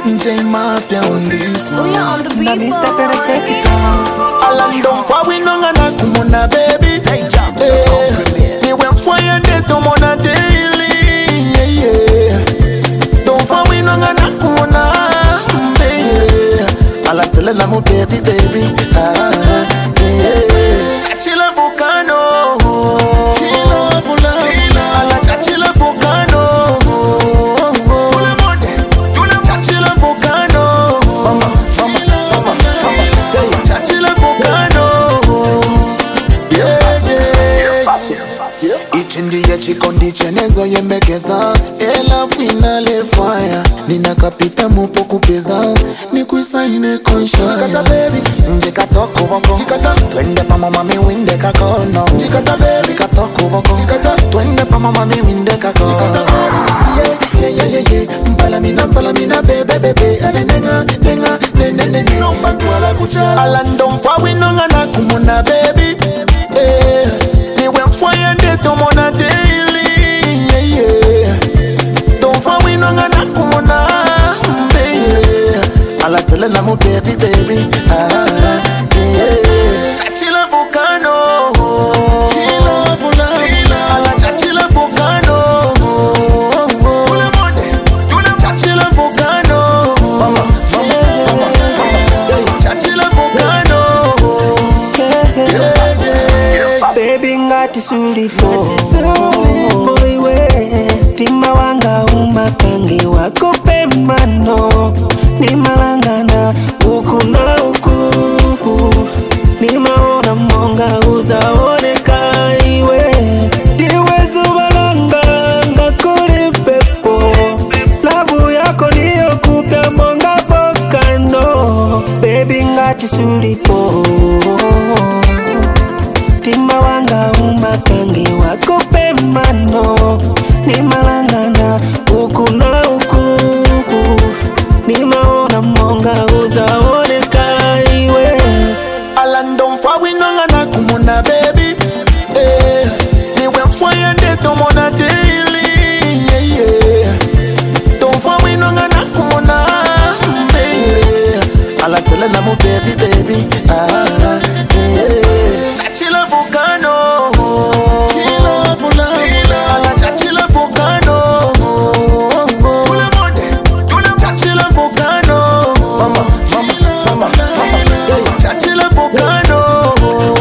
J Mafia on this one. We are on the beat, boy. Alando kwa winonga na kumona baby. Niwe mfoye ndeto mona daily. Don't for winonga na kumona baby. Ala stele na mu baby baby. Chachila volcano. Chila volcano. Ala chachila volcano. Ichindiye chikondi chenezo yembekeza ela finale fire nina kapita mupo kupeza ni kuisaine konsha jikata baby njikata kuboko jikata twende pa mama mi winde kakono jikata baby jikata kuboko jikata twende pa mama mi winde kakono jikata yeah mpala mina bebe alenenga nomba twala kucha alando mfa winonga na kumuna baby niwe mfoye ndeto mona daily don't for winonga na kumona baby ala stele na mu baby chachila volcano chila volcano ala chachila volcano chachila volcano chachila volcano baby ngati sulipo boywe tima wanga umakangi wako pemano ni malangana uku na uku ni maona monga uzaoneka iwe diwe zubalanga ngakuri pepo lavu yako niyo kupya monga volcano baby ngati sulipo tima wanga umakangi wako pemano ni malangana uku na uku ni maona monga uzaoneka iwe alando mfa winonga na kumuna baby niwe mfoye ndeto mona daily don't for winonga na kumuna baby ala stele na mu baby chachila volcano chila volcano ala chachila volcano chachila volcano mama chachila volcano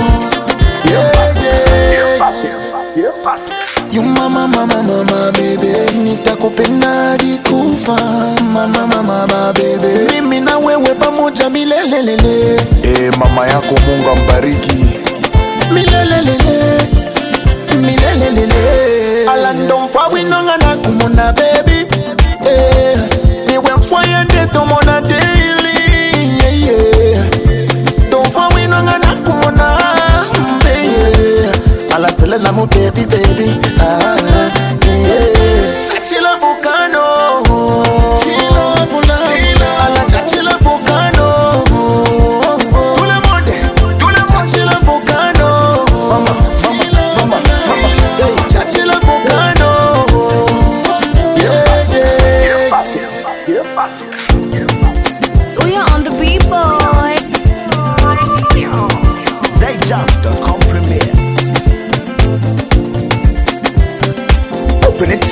you mama baby nitakupenda dikufa mama baby mimi na wewe pamoja milelelele mama yako Mungu ambariki milelelele alando mfa winonga na kumona baby niwe mfoye ndeto mona daily don't for winonga na kumona baby ala stele na mu baby chachila volcano chila volcano ala chachila volcano chachila volcano chachila volcano We are on the beat, boy. ZayJams.com Premiere. Open it.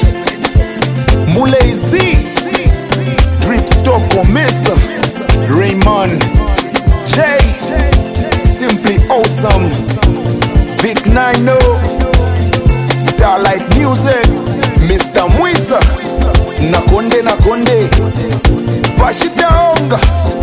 Mulezi Dripstock Omesa Raymond J Simply Awesome Vic Nino Starlight Music Mr. Mwisa Nakonde Bashitaonga